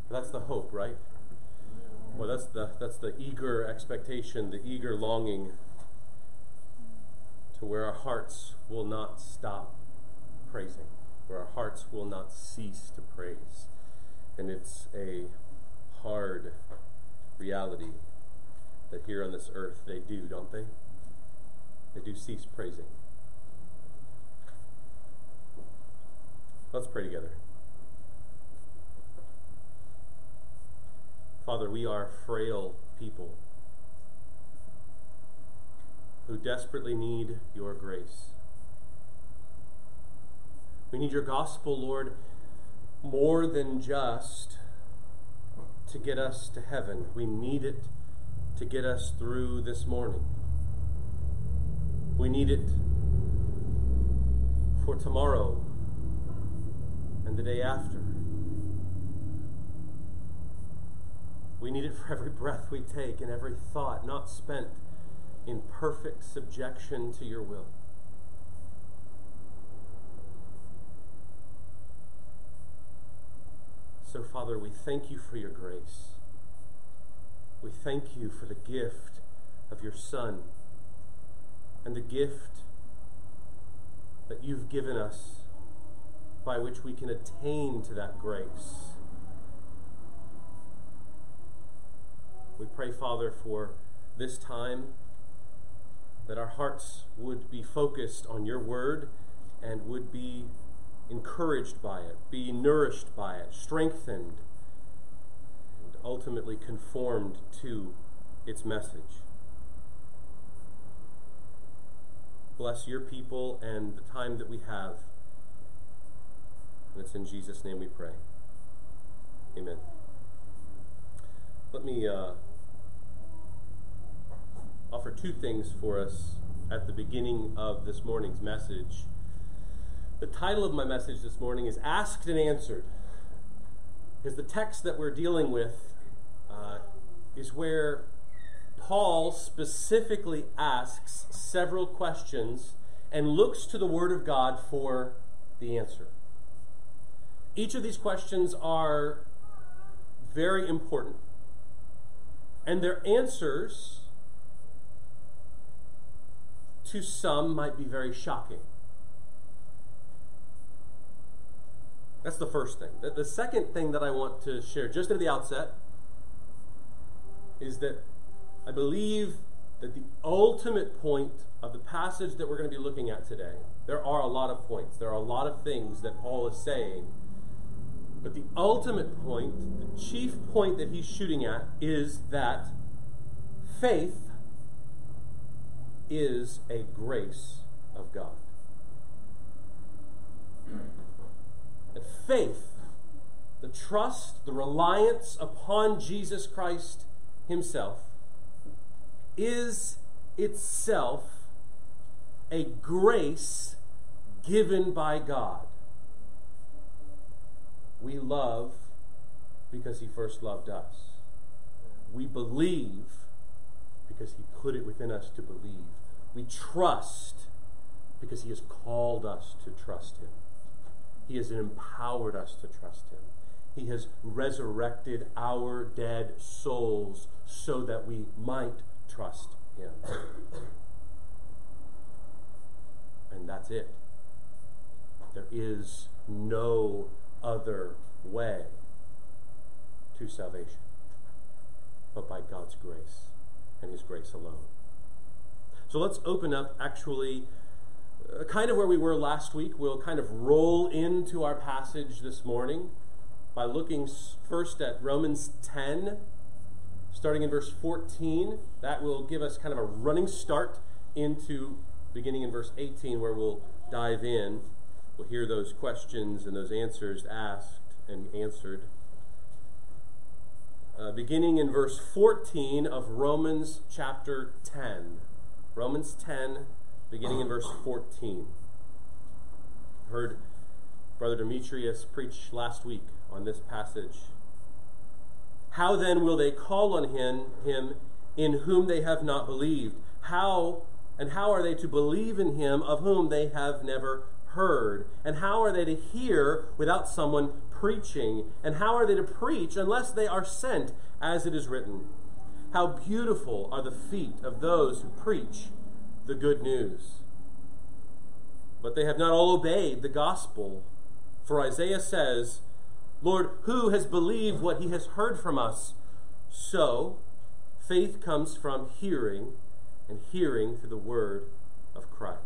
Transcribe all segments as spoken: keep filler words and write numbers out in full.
That's the hope, right? Well, that's the that's the eager expectation, the eager longing to where our hearts will not stop praising, where our hearts will not cease to praise. And it's a hard reality that here on this earth they do, don't they? They do cease praising. Let's pray together. Father, we are frail people who desperately need your grace. We need your gospel, Lord, more than just to get us to heaven. We need it to get us through this morning. We need it for tomorrow and the day after. We need it for every breath we take and every thought not spent in perfect subjection to your will. So, Father, we thank you for your grace. We thank you for the gift of your Son and the gift that you've given us by which we can attain to that grace. We pray, Father, for this time, that our hearts would be focused on your word and would be encouraged by it, be nourished by it, strengthened, and ultimately conformed to its message. Bless your people and the time that we have. And it's in Jesus' name we pray. Amen. Let me uh, offer two things for us at the beginning of this morning's message. The title of my message this morning is Asked and Answered, because the text that we're dealing with uh, is where Paul specifically asks several questions and looks to the Word of God for the answer. Each of these questions are very important, and their answers to some might be very shocking. That's the first thing. The, the second thing that I want to share just at the outset is that I believe that the ultimate point of the passage that we're going to be looking at today, there are a lot of points, there are a lot of things that Paul is saying, but the ultimate point, the chief point that he's shooting at, is that faith is a grace of God. That faith, the trust, the reliance upon Jesus Christ himself, is itself a grace given by God. We love because he first loved us. We believe because he put it within us to believe. We trust because he has called us to trust him. He has empowered us to trust him. He has resurrected our dead souls so that we might trust him. And that's it. There is no other way to salvation but by God's grace and his grace alone. So let's open up actually uh, kind of where we were last week. We'll kind of roll into our passage this morning by looking first at Romans ten, starting in verse fourteen. That will give us kind of a running start into beginning in verse eighteen, where we'll dive in. We'll hear those questions and those answers asked and answered. Uh, beginning in verse fourteen of Romans chapter ten. Romans ten, beginning in verse fourteen. Heard Brother Demetrius preach last week on this passage. How then will they call on him, him in whom they have not believed? How and how are they to believe in him of whom they have never heard? And how are they to hear without someone preaching. And how are they to preach unless they are sent, as it is written? How beautiful are the feet of those who preach the good news. But they have not all obeyed the gospel. For Isaiah says, Lord, who has believed what he has heard from us? So, faith comes from hearing, and hearing through the word of Christ.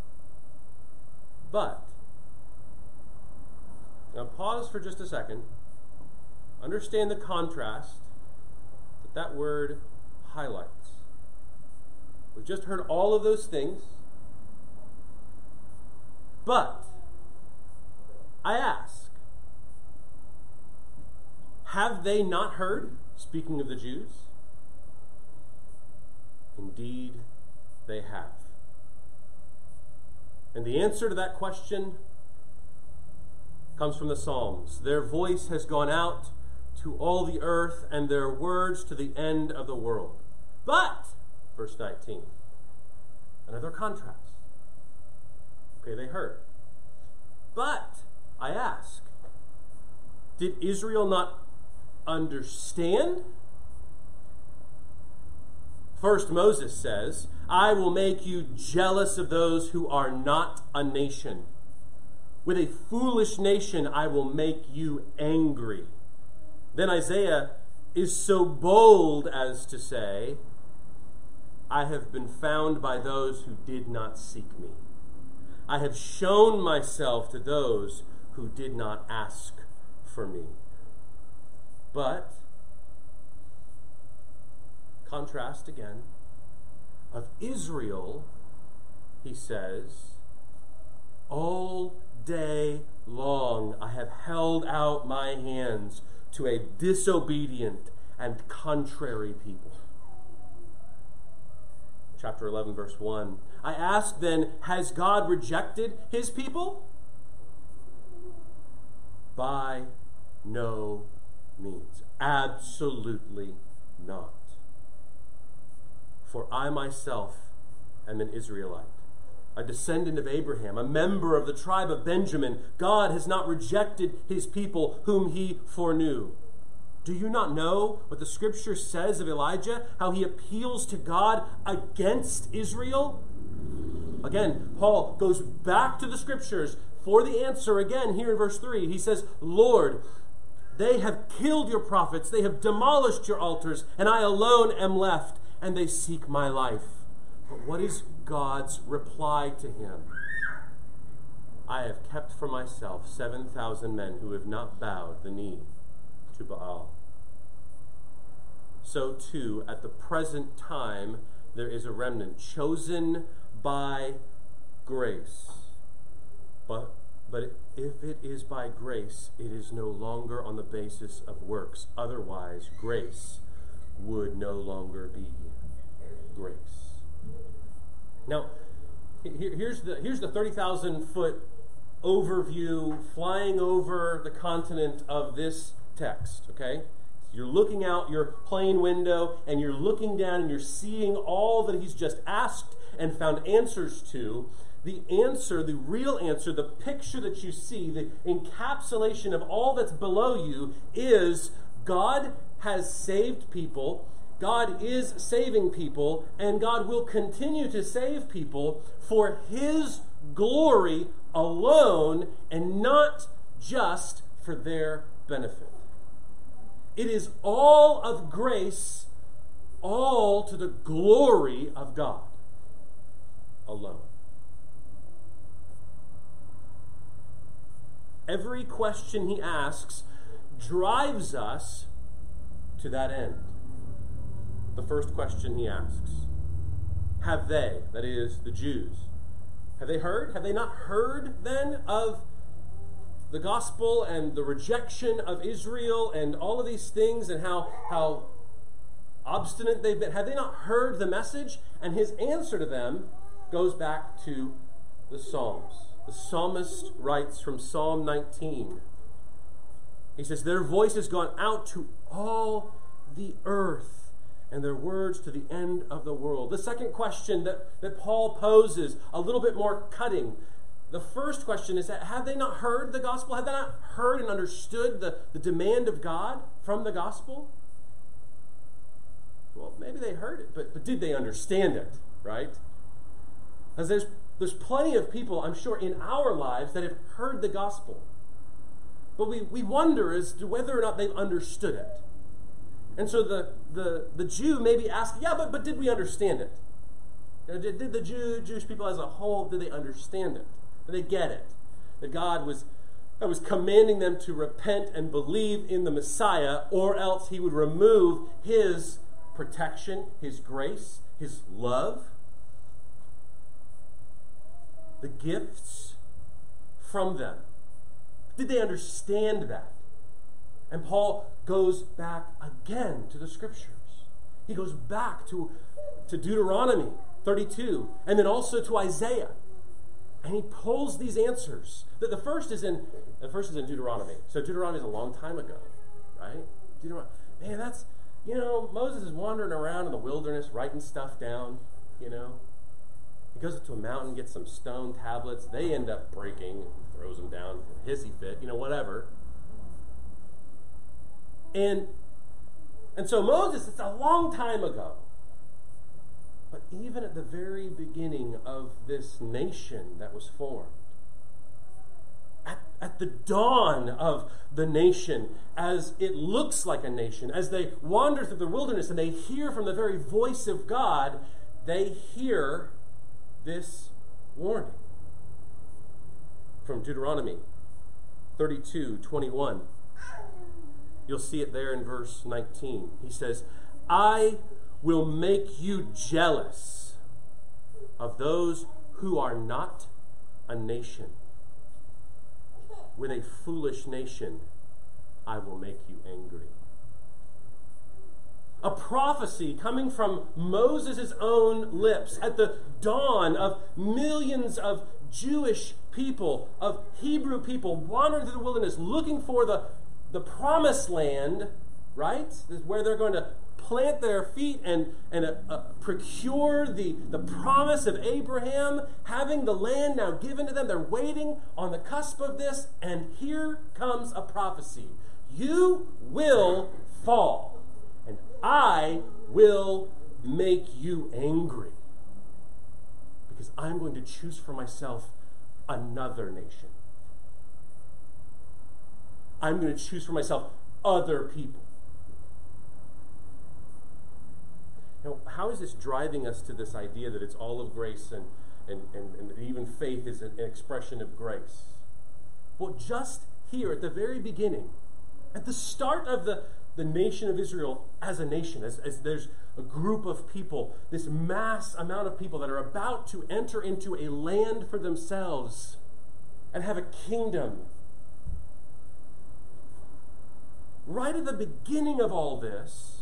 But, now pause for just a second. Understand the contrast that that word highlights. We've just heard all of those things. But, I ask, have they not heard, speaking of the Jews? Indeed, they have. And the answer to that question comes from the Psalms. Their voice has gone out to all the earth, and their words to the end of the world. But, verse nineteen, another contrast. Okay, they heard. But, I ask, did Israel not understand? First, Moses says, I will make you jealous of those who are not a nation. With a foolish nation I will make you angry. Then Isaiah is so bold as to say, I have been found by those who did not seek me. I have shown myself to those who did not ask for me. But, contrast again, of Israel, he says, all day long I have held out my hands to a disobedient and contrary people. Chapter eleven, verse one. I ask then, has God rejected his people? By no means. Absolutely not. For I myself am an Israelite, a descendant of Abraham, a member of the tribe of Benjamin. God has not rejected his people whom he foreknew. Do you not know what the scripture says of Elijah, how he appeals to God against Israel? Again, Paul goes back to the scriptures for the answer again here in verse three. He says, Lord, they have killed your prophets, they have demolished your altars, and I alone am left, and they seek my life. But what is God's reply to him? I have kept for myself seven thousand men who have not bowed the knee to Baal. So too, at the present time, there is a remnant chosen by grace. But, but if it is by grace, it is no longer on the basis of works. Otherwise, grace would no longer be grace. Now, here, here's the here's the thirty thousand foot overview flying over the continent of this text, okay? You're looking out your plane window and you're looking down and you're seeing all that he's just asked and found answers to. The answer, the real answer, the picture that you see, the encapsulation of all that's below you is God has saved people, God is saving people, and God will continue to save people for his glory alone and not just for their benefit. It is all of grace, all to the glory of God alone. Every question he asks drives us to that end. The first question he asks, have they, that is, the Jews, have they heard? Have they not heard then of the gospel and the rejection of Israel and all of these things and how, how obstinate they've been? Have they not heard the message? And his answer to them goes back to the Psalms. The psalmist writes from Psalm nineteen. He says, their voice has gone out to all the earth, and their words to the end of the world. The second question that, that Paul poses, a little bit more cutting, the first question is that have they not heard the gospel? Have they not heard and understood the, the demand of God from the gospel? Well, maybe they heard it, but, but did they understand it, right? Because there's, there's plenty of people, I'm sure, in our lives that have heard the gospel. But we, we wonder as to whether or not they've understood it. And so the, the, the Jew may be asking, yeah, but, but did we understand it? You know, did, did the Jew, Jewish people as a whole, did they understand it? Did they get it? That God was, God was commanding them to repent and believe in the Messiah, or else he would remove his protection, his grace, his love, the gifts from them. Did they understand that? And Paul goes back again to the Scriptures. He goes back to, to Deuteronomy thirty-two, and then also to Isaiah. And he pulls these answers. The, the first is in the first is in Deuteronomy. So Deuteronomy is a long time ago, right? Deuteronomy. Man, that's, you know, Moses is wandering around in the wilderness writing stuff down, you know. He goes up to a mountain, gets some stone tablets. They end up breaking, throws them down, hissy fit, you know, whatever. And and so Moses, it's a long time ago. But even at the very beginning of this nation that was formed, at, at the dawn of the nation, as it looks like a nation, as they wander through the wilderness and they hear from the very voice of God, they hear this warning from Deuteronomy thirty-two twenty-one. You'll see it there in verse nineteen. He says, I will make you jealous of those who are not a nation. With a foolish nation, I will make you angry. A prophecy coming from Moses' own lips at the dawn of millions of Jewish people, of Hebrew people wandering through the wilderness looking for the, the promised land, right? This is where they're going to plant their feet and, and uh, uh, procure the, the promise of Abraham, having the land now given to them. They're waiting on the cusp of this, and here comes a prophecy. You will fall, and I will make you angry, because I'm going to choose for myself another nation. I'm going to choose for myself other people. Now, how is this driving us to this idea that it's all of grace and, and, and, and even faith is an expression of grace? Well, just here at the very beginning, at the start of the, the nation of Israel as a nation, as, as there's a group of people, this mass amount of people that are about to enter into a land for themselves and have a kingdom. Right at the beginning of all this,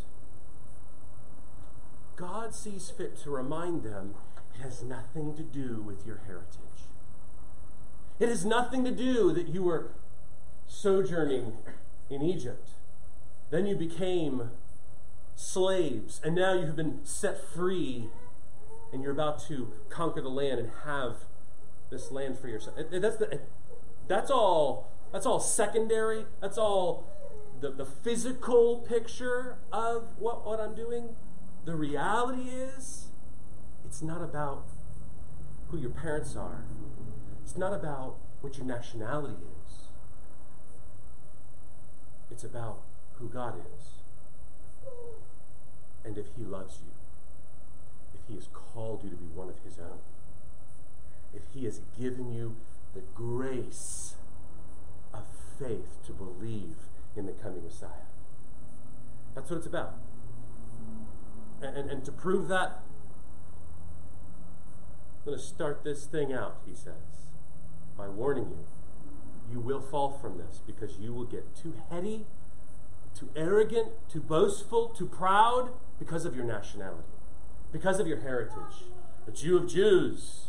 God sees fit to remind them it has nothing to do with your heritage. It has nothing to do that you were sojourning in Egypt. Then you became slaves, and now you have been set free, and you're about to conquer the land and have this land for yourself. That's, the, that's, all, that's all secondary. That's all the, the physical picture of what, what I'm doing. The reality is, it's not about who your parents are. It's not about what your nationality is. It's about who God is. And if he loves you, if he has called you to be one of his own, if he has given you the grace of faith to believe in the coming Messiah. That's what it's about. And, and, and to prove that, I'm going to start this thing out, he says, by warning you. You will fall from this because you will get too heady, too arrogant, too boastful, too proud because of your nationality, because of your heritage, a Jew of Jews.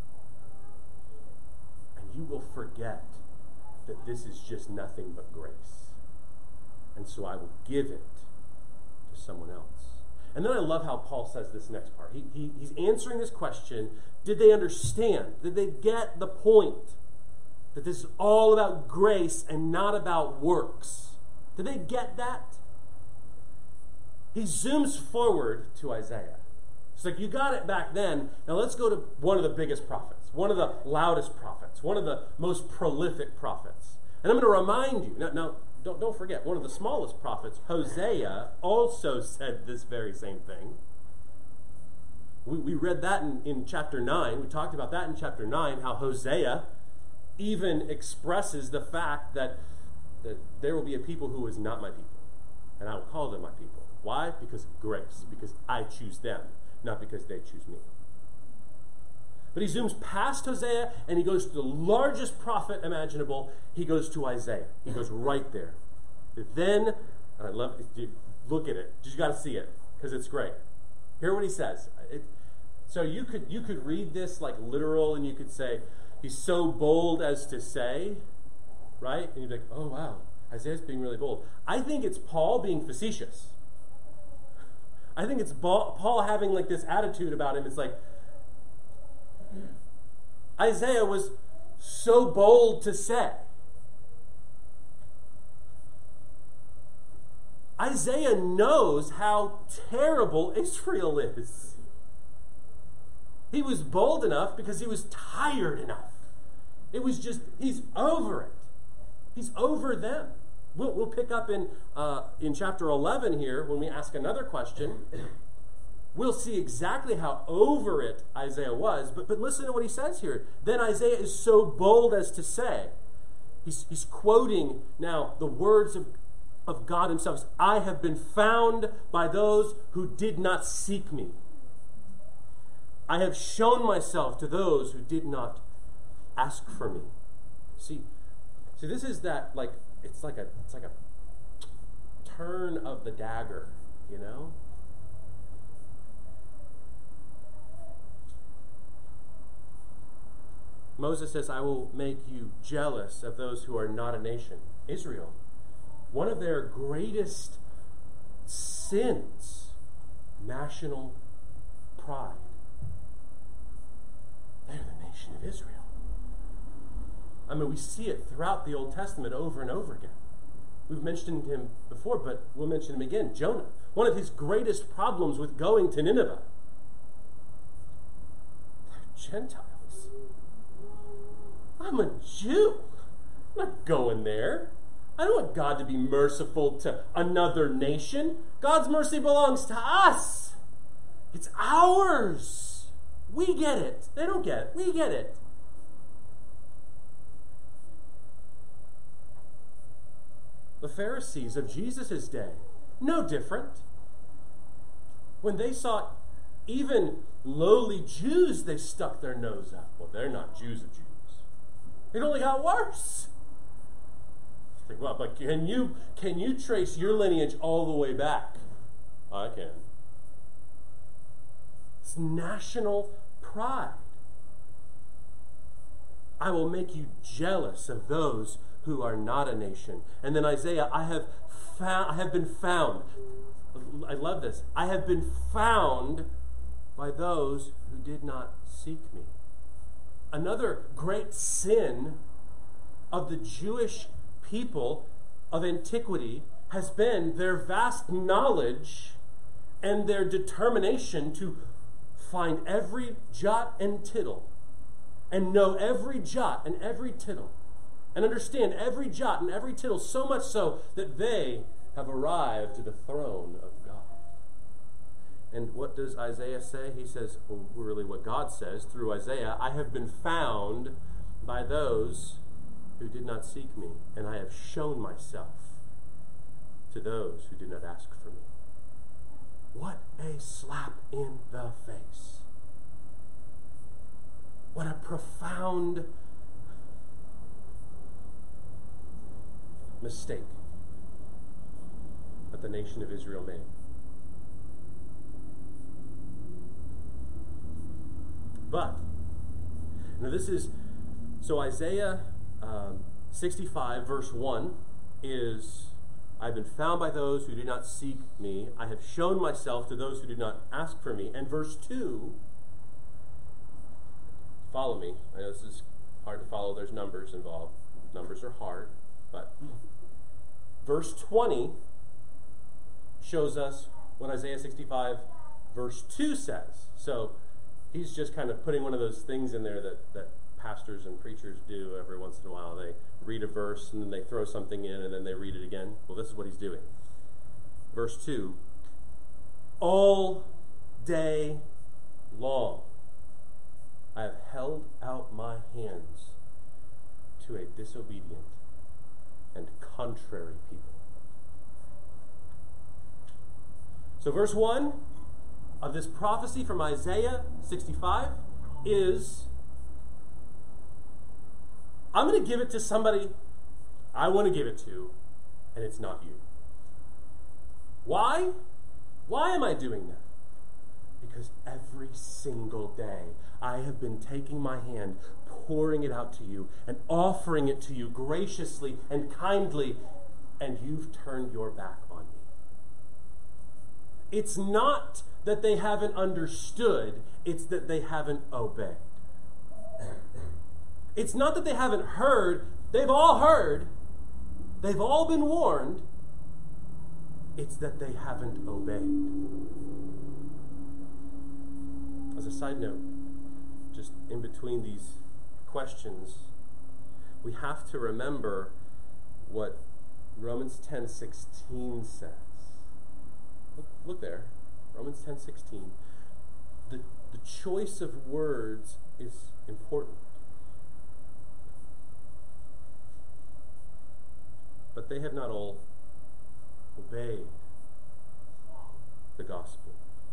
And you will forget that this is just nothing but grace. And so I will give it to someone else. And then I love how Paul says this next part. He, he, he's answering this question, did they understand? Did they get the point? That this is all about grace and not about works. Did they get that? He zooms forward to Isaiah. It's like, you got it back then. Now let's go to one of the biggest prophets, one of the loudest prophets, one of the most prolific prophets. And I'm going to remind you, now, now don't, don't forget, one of the smallest prophets, Hosea, also said this very same thing. We, we read that in, in chapter nine. We talked about that in chapter nine, how Hosea even expresses the fact that, that there will be a people who is not my people, and I will call them my people. Why? Because of grace, because I choose them, not because they choose me. But he zooms past Hosea, and he goes to the largest prophet imaginable. He goes to Isaiah. He goes right there. Then, and I love it, look at it. You got to see it, because it's great. Hear what he says. It, so you could you could read this like literal, and you could say, he's so bold as to say, right? And you'd be like, oh, wow, Isaiah's being really bold. I think it's Paul being facetious. I think it's Paul having like this attitude about him. It's like, Isaiah was so bold to say. Isaiah knows how terrible Israel is. He was bold enough because he was tired enough. It was just, he's over it. He's over them. We'll, we'll pick up in uh, in chapter eleven here when we ask another question. We'll see exactly how over it Isaiah was. But, but listen to what he says here. Then Isaiah is so bold as to say, he's, he's quoting now the words of, of God himself. I have been found by those who did not seek me. I have shown myself to those who did not ask for me. See, see, this is that like it's like a it's like a turn of the dagger, you know? Moses says, I will make you jealous of those who are not a nation. Israel, one of their greatest sins, national pride. They're the nation of Israel. I mean, we see it throughout the Old Testament over and over again. We've mentioned him before, but we'll mention him again. Jonah, one of his greatest problems with going to Nineveh. They're Gentiles. I'm a Jew. I'm not going there. I don't want God to be merciful to another nation. God's mercy belongs to us. It's ours. We get it. They don't get it. We get it. The Pharisees of Jesus' day, no different. When they saw even lowly Jews, they stuck their nose up. Well, they're not Jews of Jews. It only got worse. Think, well, but can you can you trace your lineage all the way back? I can. It's national pride. I will make you jealous of those who are not a nation. And then Isaiah, I have found, I have been found. I love this. I have been found by those who did not seek me. Another great sin of the Jewish people of antiquity has been their vast knowledge and their determination to find every jot and tittle and know every jot and every tittle and understand every jot and every tittle, so much so that they have arrived to the throne of God. And what does Isaiah say? He says, well, really what God says through Isaiah, I have been found by those who did not seek me, and I have shown myself to those who did not ask for me. What a slap in the face. What a profound mistake that the nation of Israel made. But, now this is, so Isaiah um, sixty-five verse one is I have been found by those who did not seek me. I have shown myself to those who did not ask for me. And verse two, follow me. I know this is hard to follow. There's numbers involved. Numbers are hard. But verse twenty shows us what Isaiah sixty-five verse two says. So he's just kind of putting one of those things in there that, that pastors and preachers do every once in a while. They read a verse and then they throw something in and then they read it again. Well, this is what he's doing. Verse two, all day long I have held out my hands to a disobedient and contrary people. So verse one of this prophecy from Isaiah sixty-five is, I'm going to give it to somebody I want to give it to, and it's not you. Why? Why am I doing that? Because every single day I have been taking my hand, pouring it out to you, and offering it to you graciously and kindly, and you've turned your back on me. It's not that they haven't understood, it's that they haven't obeyed. It's not that they haven't heard, they've all heard, they've all been warned, it's that they haven't obeyed. As a side note, just in between these questions, we have to remember what Romans ten sixteen says. Look, look there, Romans ten sixteen. The, the choice of words is important. But they have not all obeyed the gospel.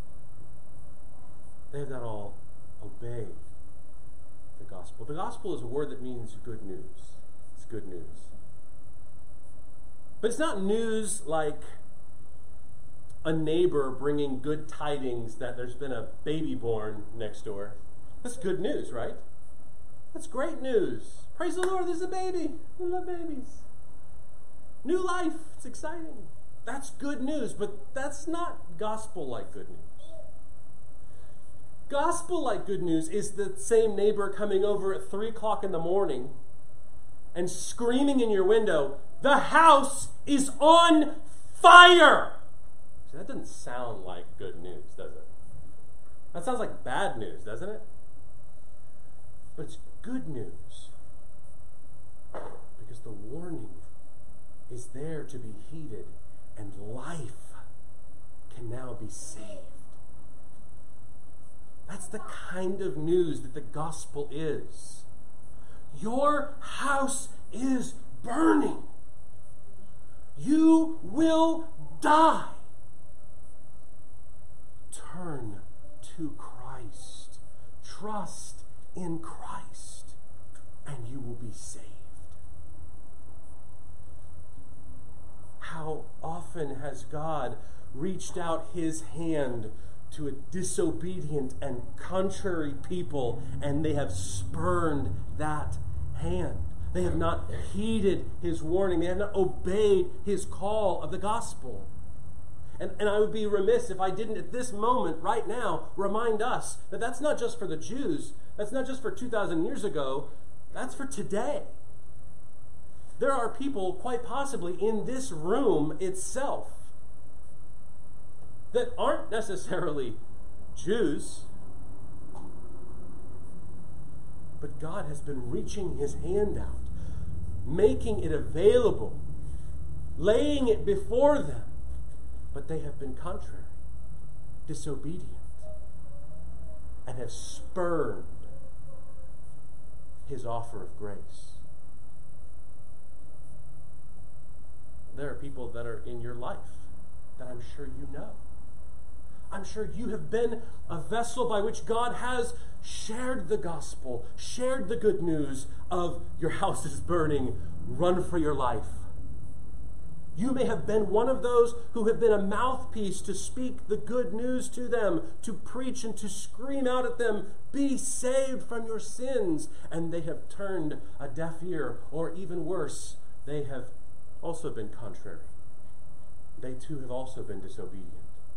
They have not all obeyed the gospel. The gospel is a word that means good news. It's good news. But it's not news like a neighbor bringing good tidings that there's been a baby born next door. That's good news, right? That's great news. Praise the Lord, there's a baby. We love babies. New life, it's exciting. That's good news, but that's not gospel-like good news. Gospel-like good news is the same neighbor coming over at three o'clock in the morning and screaming in your window, "The house is on fire!" So that doesn't sound like good news, does it? That sounds like bad news, doesn't it? But it's good news because the warning is there to be heeded, and life can now be saved. That's the kind of news that the gospel is. Your house is burning. You will die. Turn to Christ. Trust in Christ, and you will be saved. How often has God reached out his hand to a disobedient and contrary people, and they have spurned that hand? They have not heeded his warning. They have not obeyed his call of the gospel. And, and I would be remiss if I didn't, at this moment, right now, remind us that that's not just for the Jews. That's not just for two thousand years ago. That's for today. There are people, quite possibly, in this room itself that aren't necessarily Jews, but God has been reaching his hand out, making it available, laying it before them, but they have been contrary, disobedient, and have spurned his offer of grace. There are people that are in your life that I'm sure you know. I'm sure you have been a vessel by which God has shared the gospel, shared the good news of your house is burning, run for your life. You may have been one of those who have been a mouthpiece to speak the good news to them, to preach and to scream out at them, be saved from your sins. And they have turned a deaf ear, or even worse, they have also been contrary they too have also been disobedient.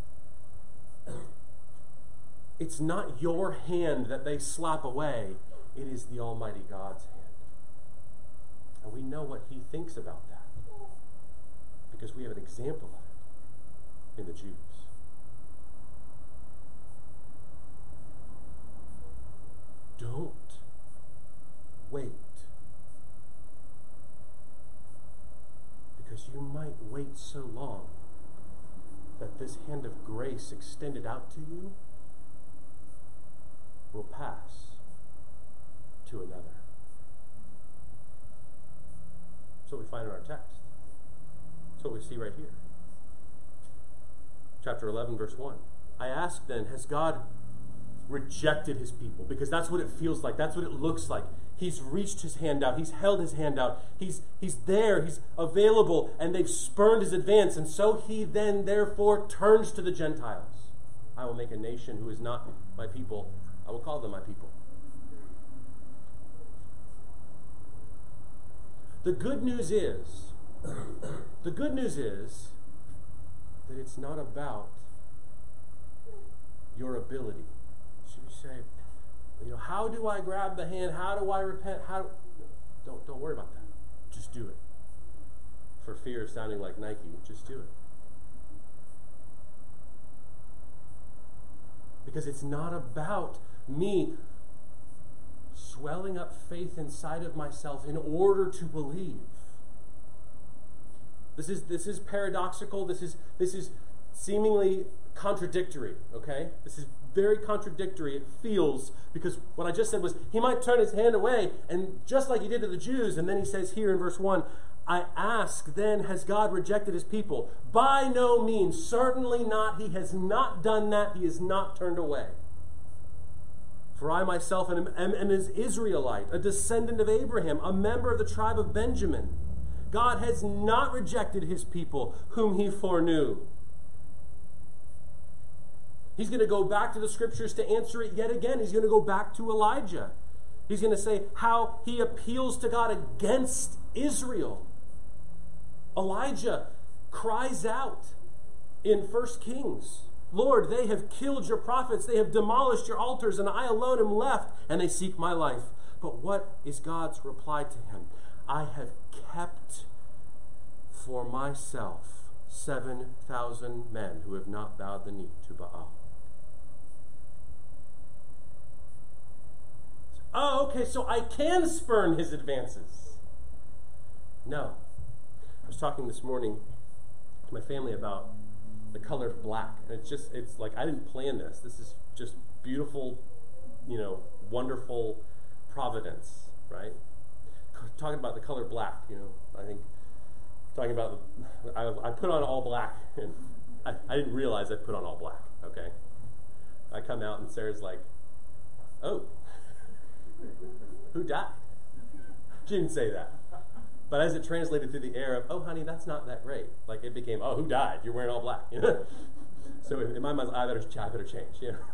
It's not your hand that they slap away. It is the Almighty God's hand. And we know what he thinks about that because we have an example of it in the Jews. Don't wait. Because you might wait so long that this hand of grace extended out to you will pass to another. That's what we find in our text. That's what we see right here. Chapter eleven, verse one. I ask then, has God rejected his people? Because that's what it feels like. That's what it looks like. He's reached his hand out. He's held his hand out. He's, he's there. He's available. And they've spurned his advance. And so he then, therefore, turns to the Gentiles. I will make a nation who is not my people. I will call them my people. The good news is, the good news is that it's not about your ability. Should we say, you know, how do I grab the hand? How do I repent? How do, don't don't worry about that. Just do it. For fear of sounding like Nike, just do it. Because it's not about me swelling up faith inside of myself in order to believe. This is this is paradoxical. This is this is seemingly contradictory, okay? This is very contradictory. It feels, because what I just said was he might turn his hand away, and just like he did to the Jews, and then he says here in verse one, I ask then, has God rejected his people? By no means, certainly not. He has not done that. He has not turned away. For I myself am, am, am an Israelite, a descendant of Abraham, a member of the tribe of Benjamin. God has not rejected his people whom he foreknew. He's going to go back to the scriptures to answer it yet again. He's going to go back to Elijah. He's going to say how he appeals to God against Israel. Elijah cries out in First Kings, Lord, they have killed your prophets, they have demolished your altars, and I alone am left, and they seek my life. But what is God's reply to him? I have kept for myself seven thousand men who have not bowed the knee to Baal. Oh, okay, so I can spurn his advances. No. I was talking this morning to my family about the color black. And it's just, it's like, I didn't plan this. This is just beautiful, you know, wonderful providence, right? Talking about the color black, you know, I think, talking about, I, I put on all black, and I, I didn't realize I put on all black, okay? I come out and Sarah's like, oh, who died? She didn't say that. But as it translated through the air of, oh, honey, that's not that great. Like, it became, oh, who died? You're wearing all black. You know? So in my mind, I better, I better change. You know?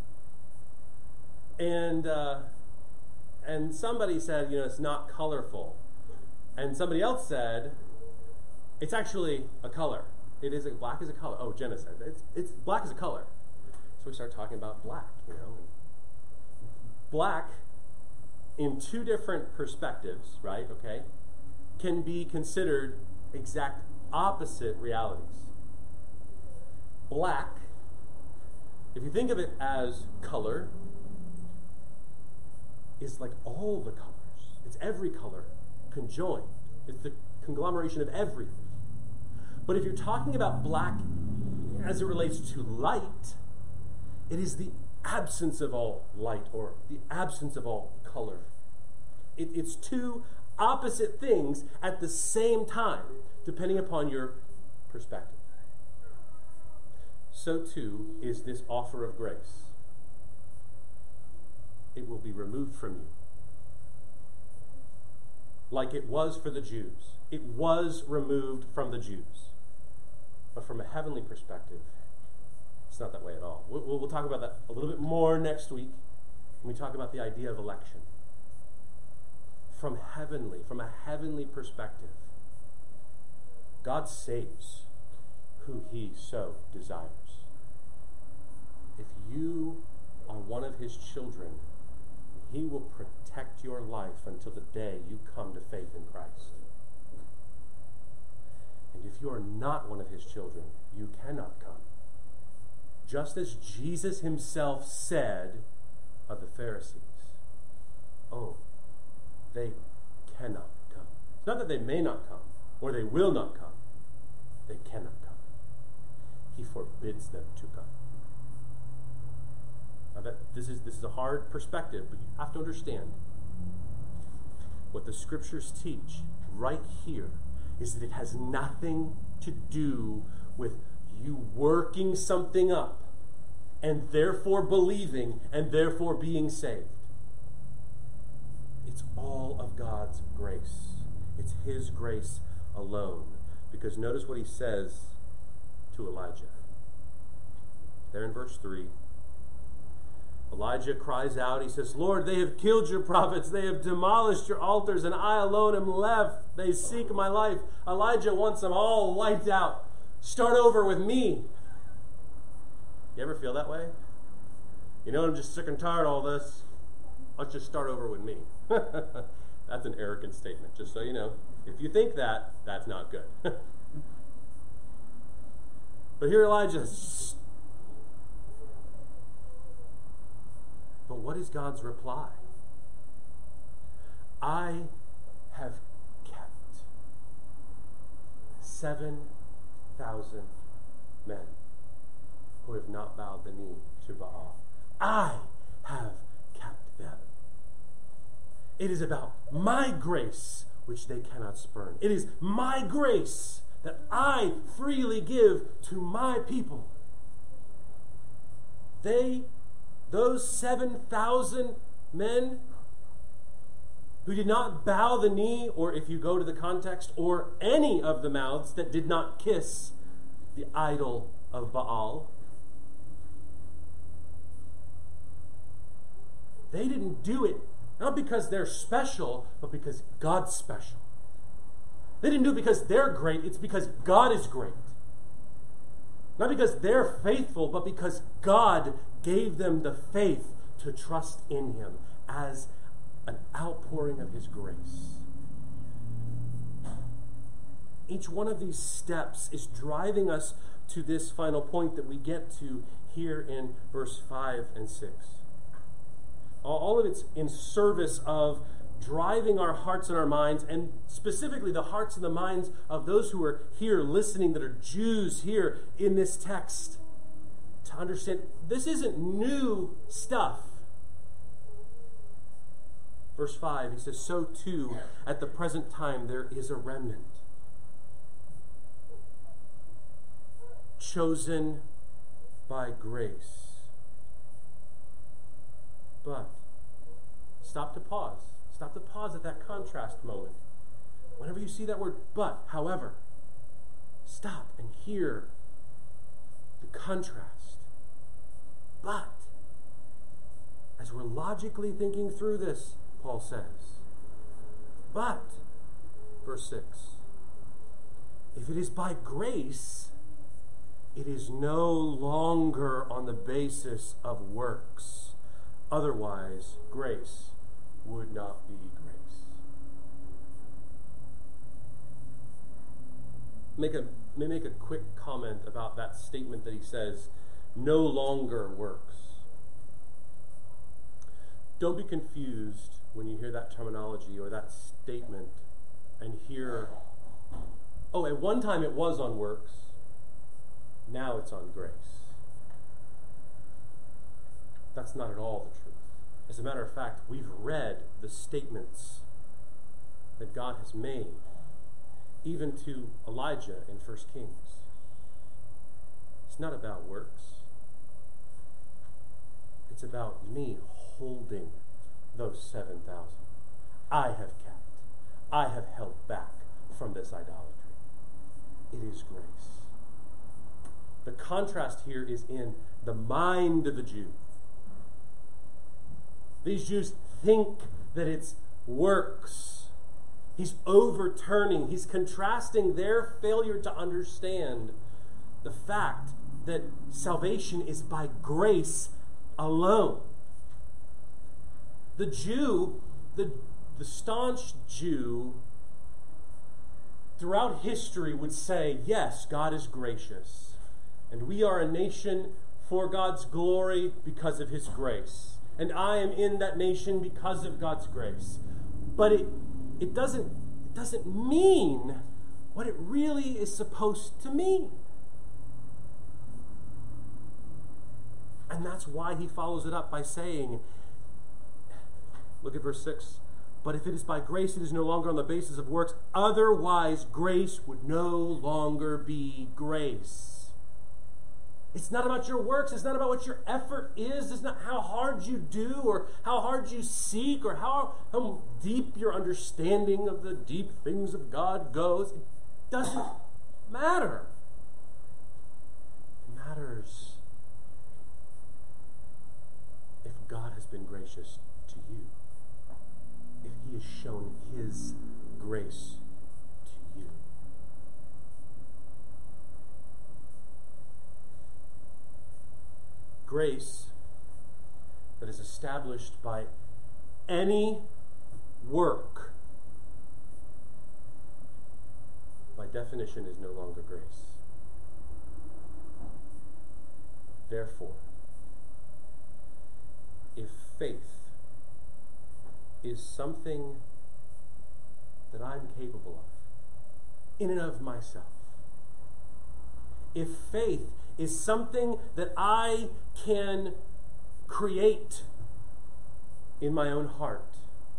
And uh, and somebody said, you know, it's not colorful. And somebody else said, it's actually a color. It is a, black is a color. Oh, Jenna said, it's, it's black is a color. So we start talking about black, you know. Black, in two different perspectives, right, okay, can be considered exact opposite realities. Black, if you think of it as color, is like all the colors. It's every color conjoined. It's the conglomeration of everything. But if you're talking about black as it relates to light, it is the absence of all light, or the absence of all color. It, it's two opposite things at the same time, depending upon your perspective. So too is this offer of grace. It will be removed from you. Like it was for the Jews. It was removed from the Jews. But from a heavenly perspective, it's not that way at all. We'll, we'll talk about that a little bit more next week when we talk about the idea of election. From heavenly, from a heavenly perspective, God saves. who he so desires. If you are one of his children, he will protect your life until the day you come to faith in Christ. And if you are not one of his children, you cannot come. Just as Jesus himself said of the Pharisees, oh, they cannot come. It's not that they may not come, or they will not come. They cannot come. He forbids them to come. Now that this is this is a hard perspective, but you have to understand what the scriptures teach right here is that it has nothing to do with you working something up and therefore believing and therefore being saved. It's all of God's grace. It's his grace alone. Because notice what he says to Elijah. There in verse three, Elijah cries out, he says, Lord, they have killed your prophets, they have demolished your altars, and I alone am left. They seek my life. Elijah wants them all wiped out. Start over with me. You ever feel that way? You know, I'm just sick and tired of all this. Let's just start over with me. That's an arrogant statement, just so you know. If you think that, that's not good. But here Elijah says, but what is God's reply? I have kept seven thousand men who have not bowed the knee to Baal. I have kept them. It is about my grace which they cannot spurn. It is my grace that I freely give to my people. They, those seven thousand men who did not bow the knee, or if you go to the context, or any of the mouths that did not kiss the idol of Baal, they didn't do it not because they're special, but because God's special. They didn't do it because they're great, it's because God is great. Not because they're faithful, but because God gave them the faith to trust in him as an outpouring of his grace. Each one of these steps is driving us to this final point that we get to here in verse five and six. All of it's in service of driving our hearts and our minds, and specifically the hearts and the minds of those who are here listening, that are Jews here in this text, to understand this isn't new stuff. Verse five, he says, so too at the present time there is a remnant, chosen by grace. But stop to pause. Stop to pause at that contrast moment. Whenever you see that word but, however, stop and hear the contrast. But, as we're logically thinking through this, Paul says, but, verse six, if it is by grace, it is no longer on the basis of works. Otherwise, grace would not be grace. Make a, may make a quick comment about that statement that he says, no longer works. Don't be confused when you hear that terminology or that statement and hear, oh, at one time it was on works, now it's on grace. That's not at all the truth. As a matter of fact, we've read the statements that God has made, even to Elijah in First Kings. It's not about works. It's about me holding those seven thousand. I have kept. I have held back from this idolatry. It is grace. The contrast here is in the mind of the Jew. These Jews think that it's works. He's overturning, he's contrasting their failure to understand the fact that salvation is by grace alone. The Jew, the, the staunch Jew, throughout history would say, yes, God is gracious, and we are a nation for God's glory because of his grace. And I am in that nation because of God's grace. But it, it, doesn't, it doesn't mean what it really is supposed to mean. And that's why he follows it up by saying, look at verse six, but if it is by grace, it is no longer on the basis of works. Otherwise, grace would no longer be grace. It's not about your works. It's not about what your effort is. It's not how hard you do or how hard you seek or how, how deep your understanding of the deep things of God goes. It doesn't matter. It matters if God has been gracious to you. If he has shown his grace to you. Grace that is established by any work, by definition, is no longer grace. Therefore, if faith is something that I'm capable of, in and of myself, if faith is something that I can create in my own heart,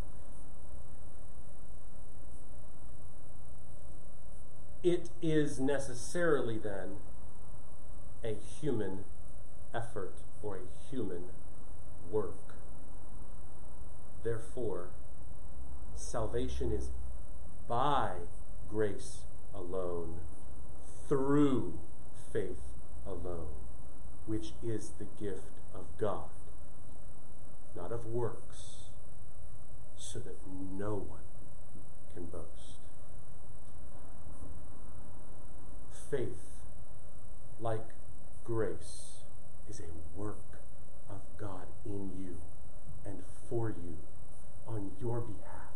it is necessarily then a human effort or a human work. Therefore, salvation is by grace alone, through faith alone, which is the gift of God, not of works, so that no one can boast. Faith, like grace, is a work of God in you and for you, on your behalf.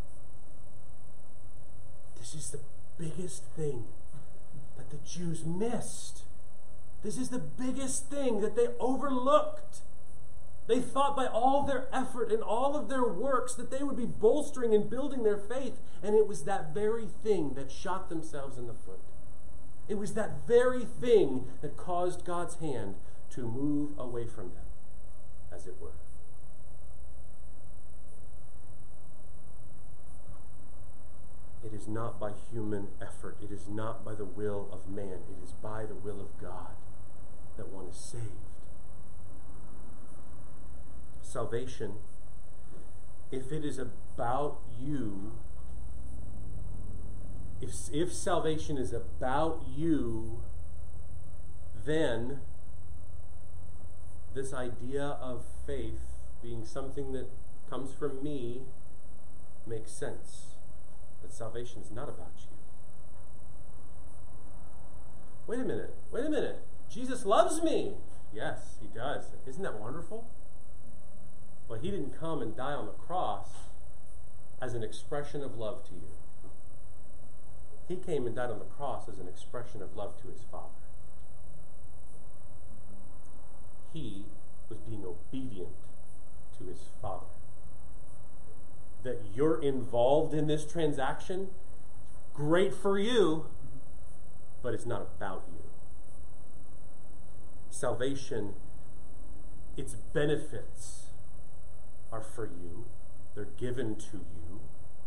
This is the biggest thing that the Jews missed. This is the biggest thing that they overlooked. They thought by all their effort and all of their works that they would be bolstering and building their faith, and it was that very thing that shot themselves in the foot. It was that very thing that caused God's hand to move away from them, as it were. It is not by human effort. It is not by the will of man. It is by the will of God that one is saved. Salvation, if it is about you, if, if salvation is about you, then this idea of faith being something that comes from me makes sense. But salvation is not about you. Wait a minute, wait a minute. Jesus loves me. Yes, he does. Isn't that wonderful? Well, he didn't come and die on the cross as an expression of love to you. He came and died on the cross as an expression of love to his Father. He was being obedient to his Father. That you're involved in this transaction, great for you, but it's not about you. Salvation, its benefits are for you. They're given to you.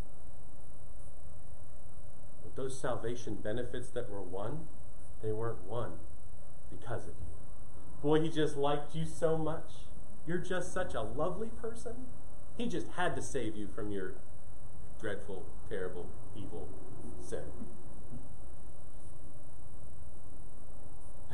But those salvation benefits that were won, they weren't won because of you. Boy, he just liked you so much. You're just such a lovely person. He just had to save you from your dreadful, terrible, evil sin. No.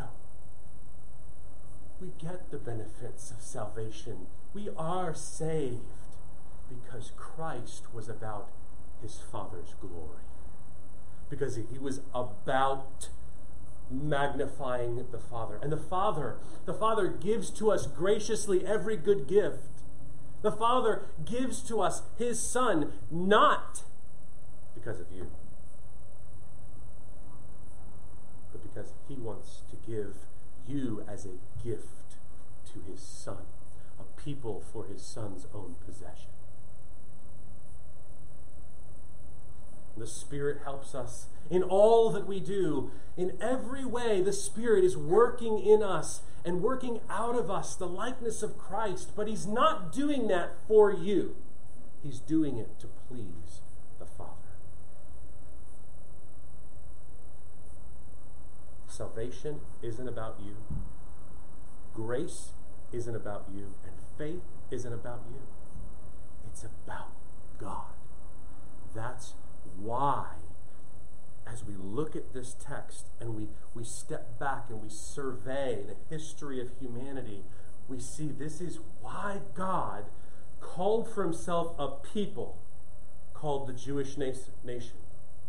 We get the benefits of salvation. We are saved because Christ was about his Father's glory. Because he was about magnifying the Father. And the Father, the Father gives to us graciously every good gift. The Father gives to us his Son, not because of you, but because he wants to give you as a gift to his Son, a people for his Son's own possession. The Spirit helps us in all that we do. In every way, the Spirit is working in us and working out of us the likeness of Christ. But he's not doing that for you. He's doing it to please the Father. Salvation isn't about you. Grace isn't about you. And faith isn't about you. It's about God. That's why, as we look at this text and we, we step back and we survey the history of humanity, we see this is why God called for himself a people called the Jewish nation,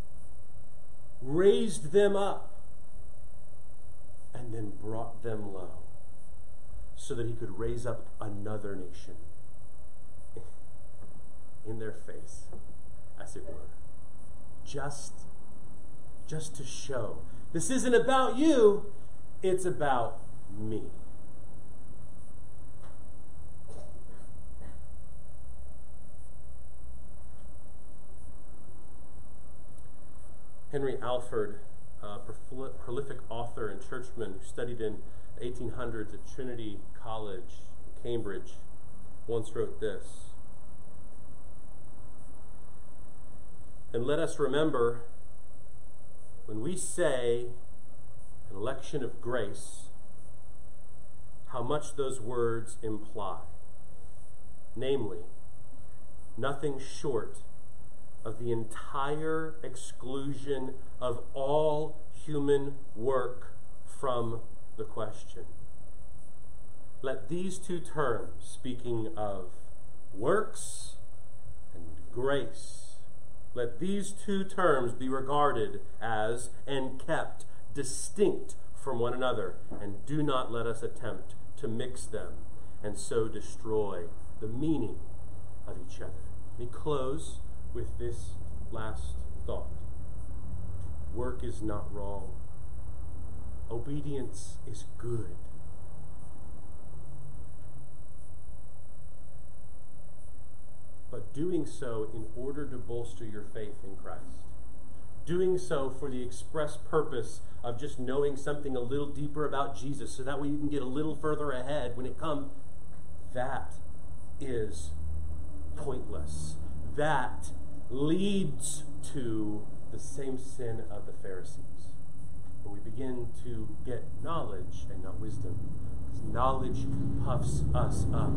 raised them up, and then brought them low so that he could raise up another nation in their face, as it were. Just, just to show this isn't about you, it's about me. Henry Alford, a prolific author and churchman who studied in the eighteen hundreds at Trinity College, Cambridge, once wrote this: "And let us remember, when we say an election of grace, how much those words imply. Namely, nothing short of the entire exclusion of all human work from the question. Let these two terms, speaking of works and grace, let these two terms be regarded as and kept distinct from one another, and do not let us attempt to mix them and so destroy the meaning of each other." Let me close with this last thought. Work is not wrong. Obedience is good. But doing so in order to bolster your faith in Christ, doing so for the express purpose of just knowing something a little deeper about Jesus so that way you can get a little further ahead when it comes, that is pointless. That leads to the same sin of the Pharisees, where we begin to get knowledge and not wisdom. Because knowledge puffs us up.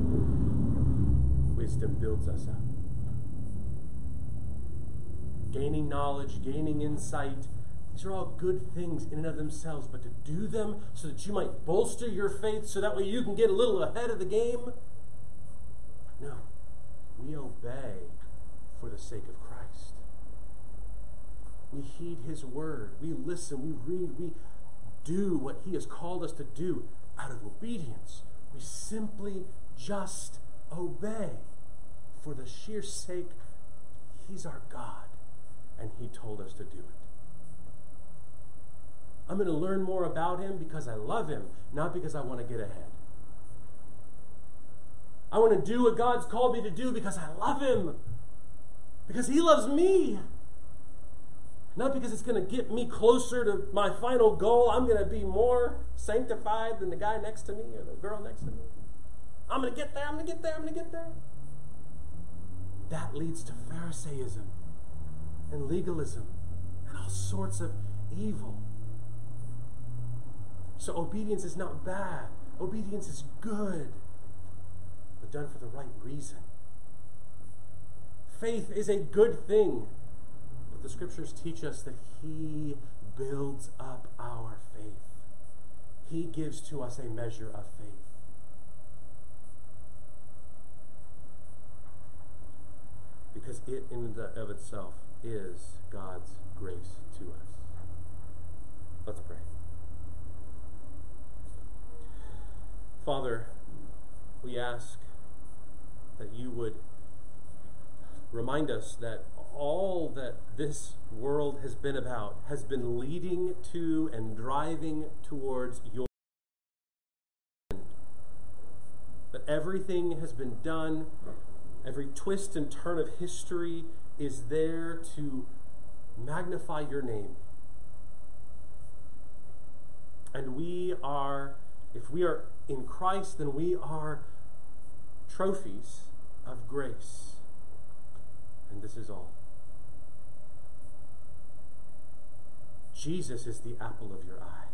Wisdom builds us up. Gaining knowledge, gaining insight, these are all good things in and of themselves, but to do them so that you might bolster your faith so that way you can get a little ahead of the game? No. We obey for the sake of Christ. We heed his word. We listen. We read. We do what he has called us to do out of obedience. We simply just obey for the sheer sake he's our God and he told us to do it. I'm going to learn more about him because I love him, not because I want to get ahead. I want to do what God's called me to do because I love him, because he loves me. Not because it's going to get me closer to my final goal. I'm going to be more sanctified than the guy next to me or the girl next to me. I'm going to get there, I'm going to get there, I'm going to get there. That leads to Pharisaism and legalism and all sorts of evil. So obedience is not bad. Obedience is good, but done for the right reason. Faith is a good thing. The scriptures teach us that he builds up our faith. He gives to us a measure of faith. Because it in and of itself is God's grace to us. Let's pray. Father, we ask that you would remind us that all that this world has been about has been leading to and driving towards your end. That everything has been done, every twist and turn of history is there to magnify your name. And we are, if we are in Christ, then we are trophies of grace. And this is all. Jesus is the apple of your eye.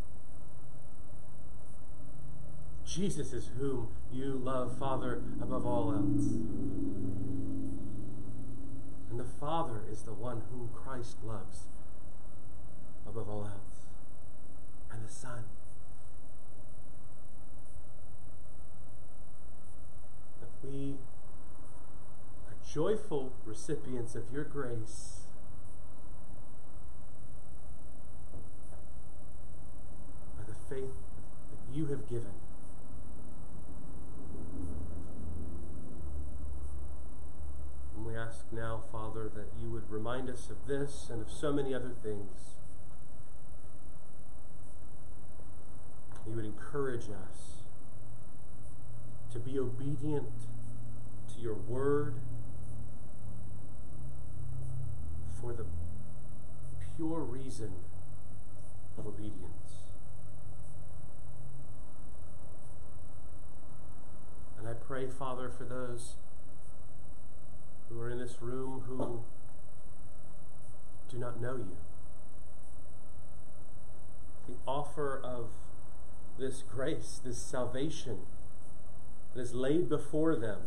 Jesus is whom you love, Father, above all else. And the Father is the one whom Christ loves above all else. And the Son. That we are joyful recipients of your grace. By the faith that you have given. And we ask now, Father, that you would remind us of this and of so many other things. You would encourage us to be obedient to your word for the pure reason of obedience. And I pray, Father, for those who are in this room who do not know you. The offer of this grace, this salvation that is laid before them.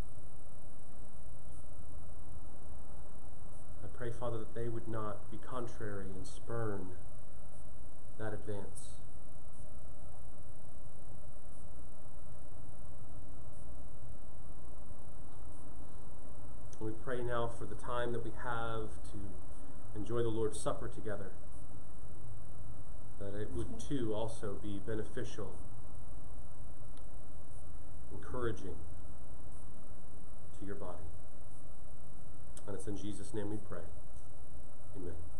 I pray, Father, that they would not be contrary and spurn that advance. And we pray now for the time that we have to enjoy the Lord's Supper together, that it would too also be beneficial, encouraging to your body. And it's in Jesus' name we pray. Amen.